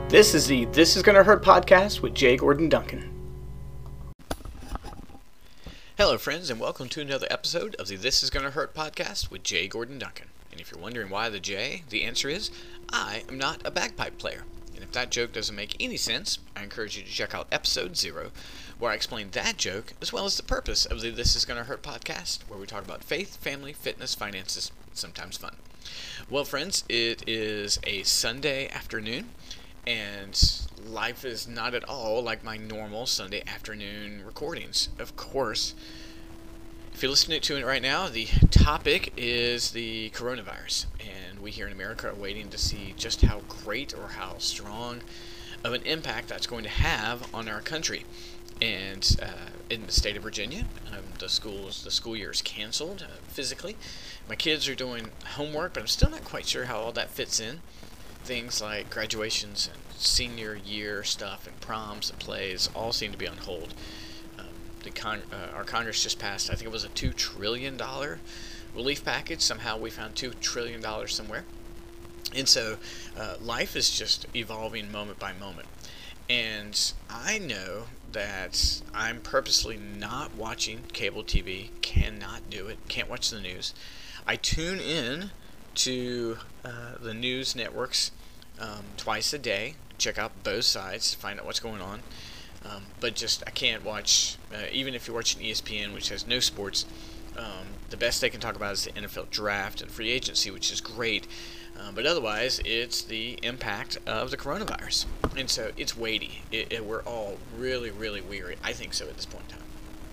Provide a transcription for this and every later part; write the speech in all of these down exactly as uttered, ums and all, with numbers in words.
This is the This Is Gonna Hurt podcast with Jay Gordon Duncan. Hello friends, and welcome to another episode of the This Is Gonna Hurt podcast with Jay Gordon Duncan. And if you're wondering why the J, the answer is, I am not a bagpipe player. And if that joke doesn't make any sense, I encourage you to check out episode zero, where I explain that joke, as well as the purpose of the This Is Gonna Hurt podcast, where we talk about faith, family, fitness, finances, sometimes fun. Well friends, it is a Sunday afternoon, and life is not at all like my normal Sunday afternoon recordings. Of course, if you're listening to it right now, the topic is the coronavirus. And we here in America are waiting to see just how great or how strong of an impact that's going to have on our country. And uh, in the state of Virginia, um, the schools, the school year is canceled uh, physically. My kids are doing homework, but I'm still not quite sure how all that fits in. Things like graduations and senior year stuff and proms and plays all seem to be on hold. Um, the con- uh, our Congress just passed, I think it was a two trillion dollars relief package. Somehow we found two trillion dollars somewhere. And so uh, life is just evolving moment by moment. And I know that I'm purposely not watching cable T V, cannot do it, can't watch the news. I tune in to uh, the news networks um, twice a day, check out both sides to find out what's going on. Um, but just, I can't watch, uh, even if you're watching E S P N, which has no sports, um, the best they can talk about is the N F L draft and free agency, which is great. Um, but otherwise, it's the impact of the coronavirus. And so it's weighty. It, it, we're all really, really weary. I think so at this point in time.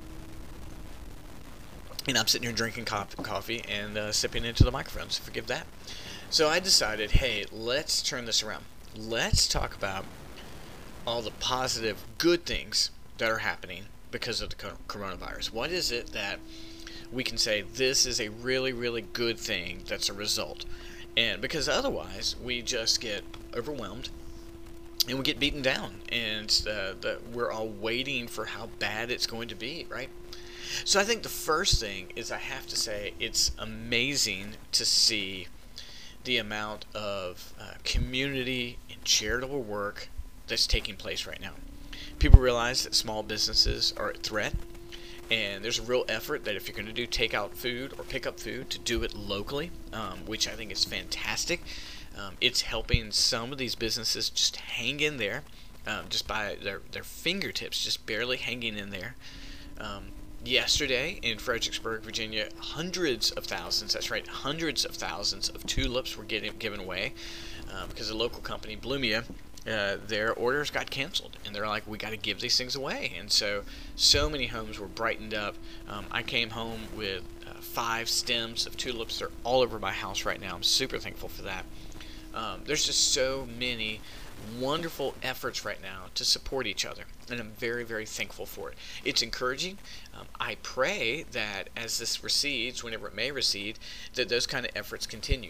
And I'm sitting here drinking coffee and uh, sipping into the microphone, so forgive that. So I decided, hey, let's turn this around. Let's talk about all the positive, good things that are happening because of the coronavirus. What is it that we can say this is a really, really good thing that's a result? And because otherwise, we just get overwhelmed and we get beaten down. And uh, the, we're all waiting for how bad it's going to be, right? So I think the first thing is I have to say it's amazing to see the amount of uh, community and charitable work that's taking place right now. People realize that small businesses are at threat, and there's a real effort that if you're going to do takeout food or pick up food, to do it locally, um, which I think is fantastic. Um, it's helping some of these businesses just hang in there, um, just by their, their fingertips, just barely hanging in there. Um, Yesterday in Fredericksburg, Virginia, hundreds of thousands, that's right, hundreds of thousands of tulips were getting given away uh, because a local company, Blumia, uh, their orders got canceled. And they're like, we got to give these things away. And so, so many homes were brightened up. Um, I came home with uh, five stems of tulips. They're all over my house right now. I'm super thankful for that. Um, there's just so many wonderful efforts right now to support each other, and I'm very, very thankful for it. It's encouraging. Um, I pray that as this recedes, whenever it may recede, that those kind of efforts continue.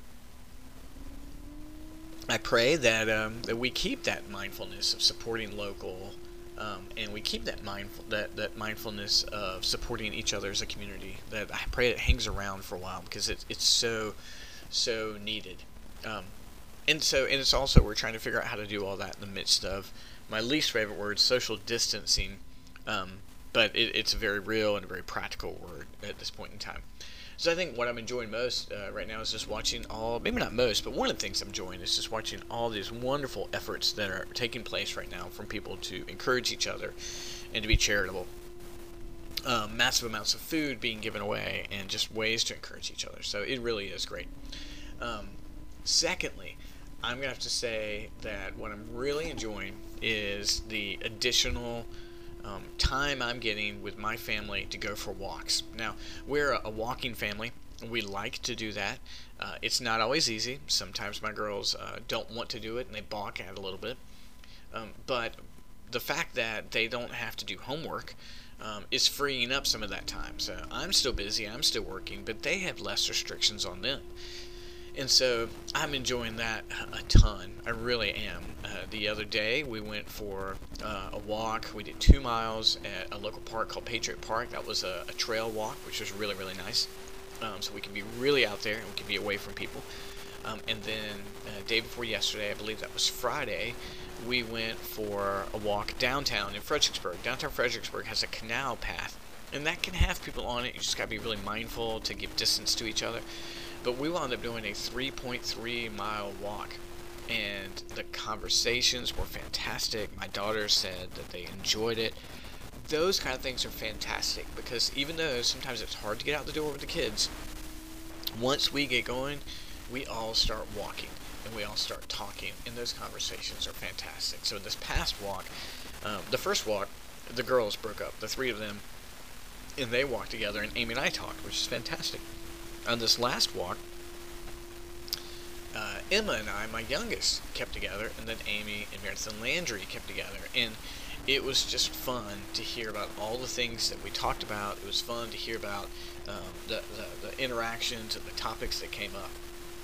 I pray that um, that we keep that mindfulness of supporting local, um, and we keep that mindful that, that mindfulness of supporting each other as a community. That I pray it hangs around for a while because it, it's so so needed. Um, And so, and it's also, we're trying to figure out how to do all that in the midst of my least favorite word, social distancing. Um, but it, it's a very real and a very practical word at this point in time. So I think what I'm enjoying most uh, right now is just watching all, maybe not most, but one of the things I'm enjoying is just watching all these wonderful efforts that are taking place right now from people to encourage each other and to be charitable. Um, massive amounts of food being given away and just ways to encourage each other. So it really is great. Um, secondly, I'm going to have to say that what I'm really enjoying is the additional um, time I'm getting with my family to go for walks. Now, we're a, a walking family. We like to do that. Uh, it's not always easy. Sometimes my girls uh, don't want to do it and they balk at it a little bit. Um, but the fact that they don't have to do homework um, is freeing up some of that time. So I'm still busy, I'm still working, but they have less restrictions on them. And so I'm enjoying that a ton. I really am. Uh, the other day we went for uh, a walk. We did two miles at a local park called Patriot Park. That was a, a trail walk, which was really, really nice. Um, so we can be really out there and we can be away from people. Um, and then uh, day before yesterday, I believe that was Friday, we went for a walk downtown in Fredericksburg. Downtown Fredericksburg has a canal path, and that can have people on it. You just got to be really mindful to give distance to each other. But we wound up doing a three point three mile walk, and the conversations were fantastic. My daughter said that they enjoyed it. Those kind of things are fantastic, because even though sometimes it's hard to get out the door with the kids, once we get going, we all start walking and we all start talking, and those conversations are fantastic. So this past walk, um, the first walk, the girls broke up, the three of them, and they walked together, and Amy and I talked, which is fantastic. On this last walk, uh, Emma and I, my youngest, kept together, and then Amy and Meredith and Landry kept together, and it was just fun to hear about all the things that we talked about. It was fun to hear about um, the, the, the interactions and the topics that came up.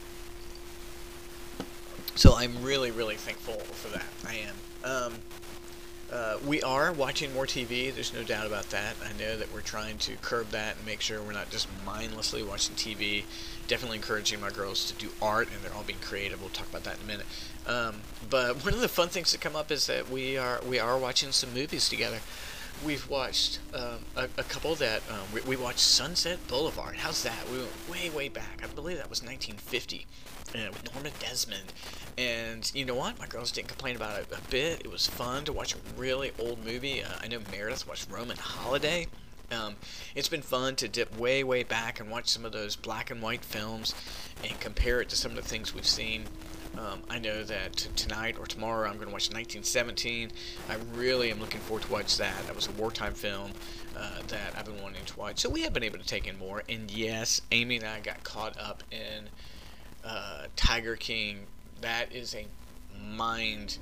So I'm really, really thankful for that. I am. Um, uh, we are watching more T V. There's no doubt about that. I know that we're trying to curb that and make sure we're not just mindlessly watching T V. Definitely encouraging my girls to do art, and they're all being creative. We'll talk about that in a minute. Um, but one of the fun things that come up is that we are we are watching some movies together. We've watched um, a, a couple that um, we, we watched Sunset Boulevard. How's that? We went way way back. I believe that was nineteen fifty, uh, with Norma Desmond. And you know what? My girls didn't complain about it a bit. It was fun to watch a really old movie. Uh, I know Meredith watched Roman Holiday. Um, it's been fun to dip way, way back and watch some of those black and white films and compare it to some of the things we've seen. Um, I know that t- tonight or tomorrow I'm going to watch nineteen seventeen. I really am looking forward to watch that. That was a wartime film uh, that I've been wanting to watch. So we have been able to take in more. And yes, Amy and I got caught up in uh, Tiger King. That is a mind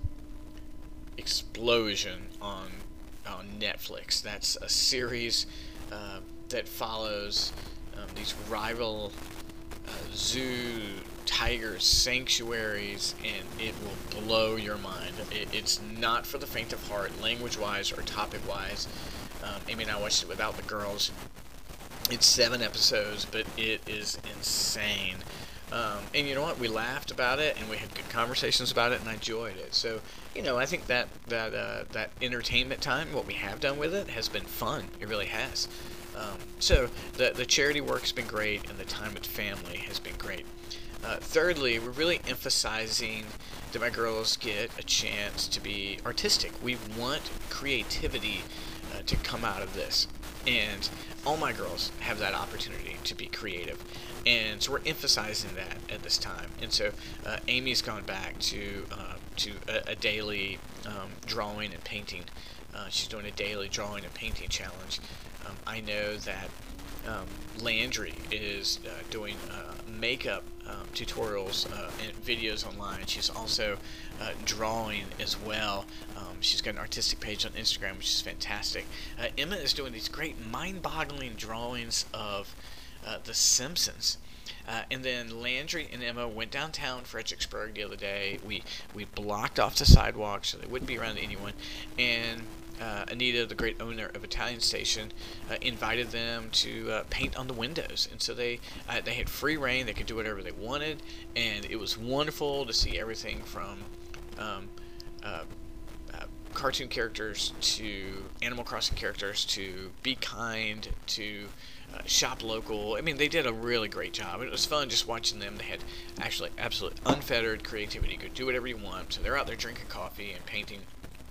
explosion on on Netflix. That's a series uh, that follows um, these rival uh, zoo tiger sanctuaries, and it will blow your mind. It, it's not for the faint of heart, language-wise or topic-wise. Um, Amy and I watched it without the girls. It's seven episodes, but it is insane. Um, and you know what? We laughed about it, and we had good conversations about it, and I enjoyed it. So, you know, I think that that uh, that entertainment time, what we have done with it, has been fun. It really has. Um, so the the charity work has been great, and the time with family has been great. Uh, thirdly, we're really emphasizing that my girls get a chance to be artistic. We want creativity uh, to come out of this, and all my girls have that opportunity to be creative. And so we're emphasizing that at this time. And so uh, Amy's gone back to uh, to a, a daily um, drawing and painting. Uh, she's doing a daily drawing and painting challenge. Um, I know that um, Landry is uh, doing uh, makeup um, tutorials uh, and videos online. She's also uh, drawing as well. Um, she's got an artistic page on Instagram, which is fantastic. Uh, Emma is doing these great mind-boggling drawings of Uh, The Simpsons. Uh, and then Landry and Emma went downtown Fredericksburg the other day. We we blocked off the sidewalk so they wouldn't be around anyone. And uh, Anita, the great owner of Italian Station, uh, invited them to uh, paint on the windows. And so they uh, they had free reign. They could do whatever they wanted. And it was wonderful to see everything from um, uh, uh, cartoon characters to Animal Crossing characters to Be Kind to Uh, shop local. I mean, they did a really great job. It was fun just watching them. They had actually absolute unfettered creativity. You could do whatever you want. So they're out there drinking coffee and painting.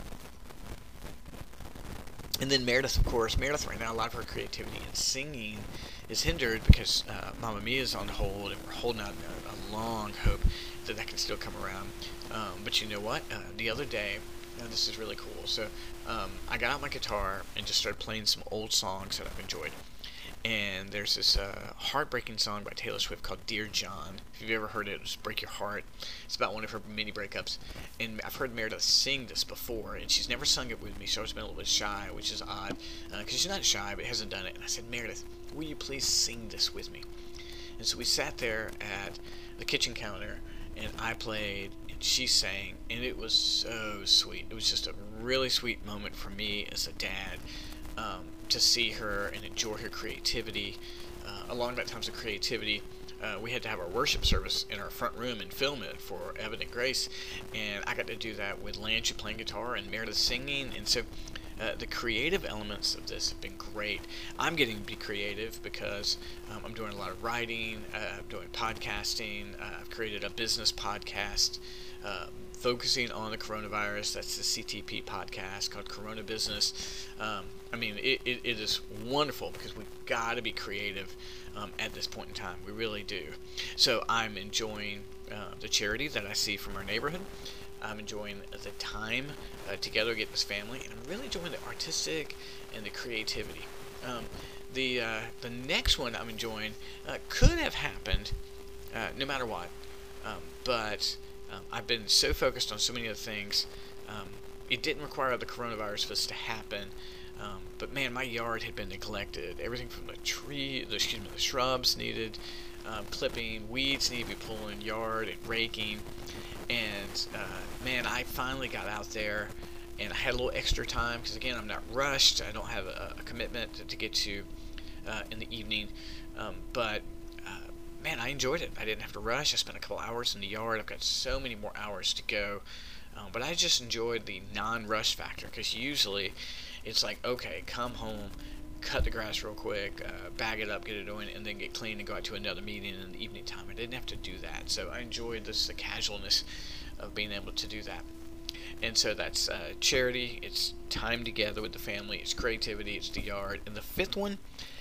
And then Meredith, of course. Meredith right now, a lot of her creativity and singing is hindered because uh, Mamma Mia is on hold, and we're holding out a, a long hope that that can still come around. Um, but you know what? Uh, the other day, uh, this is really cool. So um, I got out my guitar and just started playing some old songs that I've enjoyed. And there's this uh, heartbreaking song by Taylor Swift called Dear John. If you've ever heard it, it's Break Your Heart. It's about one of her mini breakups. And I've heard Meredith sing this before, and she's never sung it with me, so I've been a little bit shy, which is odd, because uh, she's not shy, but hasn't done it. And I said, Meredith, will you please sing this with me? And so we sat there at the kitchen counter, and I played, and she sang, and it was so sweet. It was just a really sweet moment for me as a dad. Um, to see her and enjoy her creativity. Uh, along that times of creativity, uh, we had to have our worship service in our front room and film it for Evident Grace, and I got to do that with Lance playing guitar and Meredith singing, and so uh, the creative elements of this have been great. I'm getting to be creative because um, I'm doing a lot of writing, uh, I'm doing podcasting, uh, I've created a business podcast uh, focusing on the coronavirus. That's the C T P podcast called Corona Business. Um, I mean, it, it, it is wonderful because we've got to be creative um, at this point in time. We really do. So I'm enjoying uh, the charity that I see from our neighborhood. I'm enjoying the time uh, together getting this family, and I'm really enjoying the artistic and the creativity. Um, the uh, the next one I'm enjoying uh, could have happened uh, no matter what, um, but um, I've been so focused on so many other things. Um, it didn't require the coronavirus for this to happen. Um, but man, my yard had been neglected. Everything from the tree, the, excuse me, the shrubs needed um, clipping, weeds needed to be pulled in yard and raking. And uh, man, I finally got out there, and I had a little extra time because again, I'm not rushed. I don't have a, a commitment to, to get to uh, in the evening. Um, but uh, man, I enjoyed it. I didn't have to rush. I spent a couple hours in the yard. I've got so many more hours to go. Um, but I just enjoyed the non-rush factor because usually it's like, okay, come home, cut the grass real quick, uh, bag it up, get it going, and then get clean and go out to another meeting in the evening time. I didn't have to do that, so I enjoyed this the casualness of being able to do that. And so that's uh, charity, it's time together with the family, it's creativity, it's the yard. And the fifth one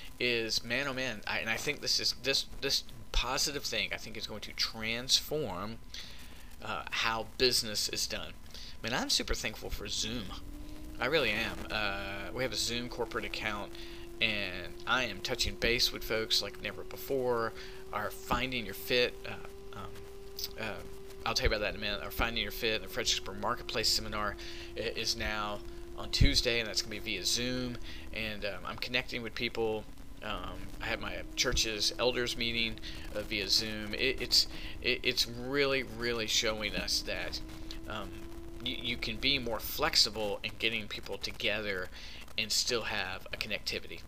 is, man, oh man, I, and I think this is this this positive thing, I think is going to transform uh, how business is done. Man, I'm super thankful for Zoom. I really am. Uh, we have a Zoom corporate account, and I am touching base with folks like never before. Our Finding Your Fit, uh, um, uh, I'll tell you about that in a minute. Our Finding Your Fit, the Fredericksburg Marketplace Seminar is now on Tuesday, and that's going to be via Zoom. And um, I'm connecting with people. Um, I have my church's elders meeting uh, via Zoom. It, it's it, it's really, really showing us that um, You, you can be more flexible in getting people together and still have a connectivity.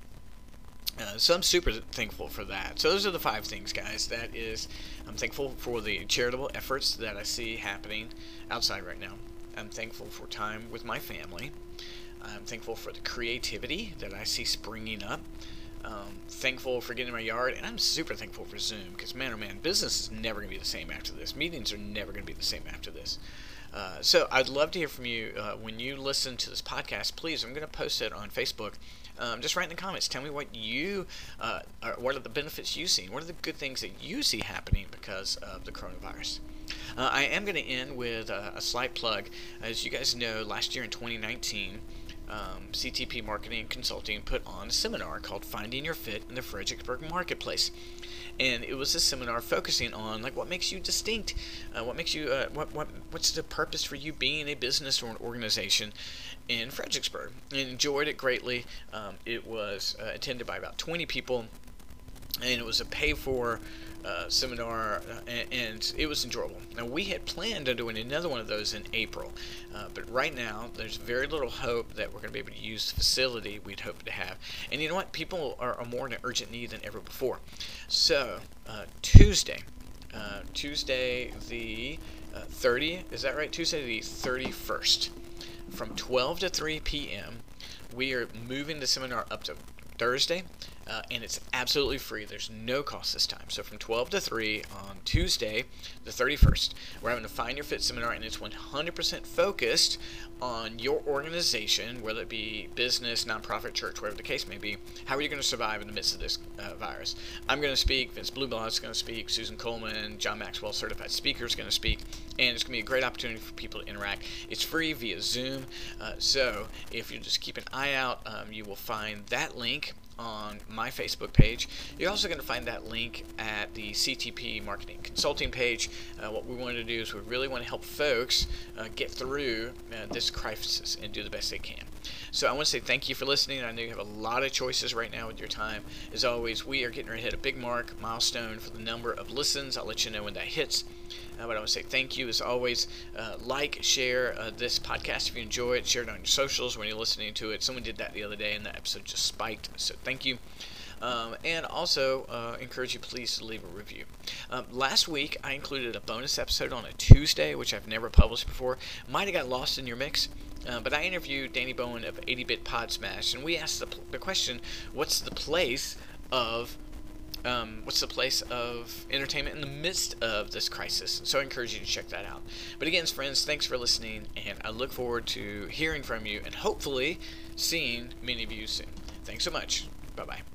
Uh, so I'm super thankful for that. So those are the five things, guys. That is, I'm thankful for the charitable efforts that I see happening outside right now. I'm thankful for time with my family. I'm thankful for the creativity that I see springing up. Um, thankful for getting in my yard, and I'm super thankful for Zoom because, man, oh man, business is never going to be the same after this. Meetings are never going to be the same after this. Uh, so I'd love to hear from you uh, when you listen to this podcast. Please, I'm going to post it on Facebook. Um, just write in the comments. Tell me what you, uh, are, what are the benefits you've seen? What are the good things that you see happening because of the coronavirus? Uh, I am going to end with uh, a slight plug. As you guys know, last year in twenty nineteen, um, C T P Marketing and Consulting put on a seminar called Finding Your Fit in the Fredericksburg Marketplace. And it was a seminar focusing on like what makes you distinct, uh, what makes you, uh, what what what's the purpose for you being a business or an organization in Fredericksburg. And enjoyed it greatly. Um, it was uh, attended by about twenty people, and it was a pay-for uh, seminar, uh, and, and it was enjoyable. Now we had planned on doing another one of those in April, uh, but right now there's very little hope that we're going to be able to use the facility we'd hoped to have. And you know what? People are, are more in an urgent need than ever before. So uh, Tuesday, uh, Tuesday the uh, thirtieth, is that right? Tuesday the thirty-first, from twelve to three p.m. we are moving the seminar up to Thursday, uh, and it's absolutely free. There's no cost this time. So from twelve to three on Tuesday, the thirty-first, we're having a Find Your Fit seminar, and it's one hundred percent focused on your organization, whether it be business, nonprofit, church, whatever the case may be. How are you going to survive in the midst of this uh, virus? I'm going to speak. Vince Blueblatt is going to speak. Susan Coleman, John Maxwell, certified speaker, is going to speak. And it's going to be a great opportunity for people to interact. It's free via Zoom. Uh, so if you just keep an eye out, um, you will find that link on my Facebook page. You're also going to find that link at the C T P Marketing Consulting page. Uh, what we want to do is we really want to help folks uh, get through uh, this crisis and do the best they can. So I want to say thank you for listening. I know you have a lot of choices right now with your time. As always, we are getting ready to hit a big mark, milestone for the number of listens. I'll let you know when that hits. Uh, but I want to say thank you as always. Uh, like, share uh, this podcast if you enjoy it. Share it on your socials when you're listening to it. Someone did that the other day and the episode just spiked. So thank you. Um, and also uh, encourage you please to leave a review. Um, last week I included a bonus episode on a Tuesday, which I've never published before. Might have got lost in your mix. Uh, but I interviewed Danny Bowen of eighty bit Pod Smash, and we asked the, the question, what's the place of um, what's the place of entertainment in the midst of this crisis? So I encourage you to check that out. But again, friends, thanks for listening, and I look forward to hearing from you and hopefully seeing many of you soon. Thanks so much. Bye-bye.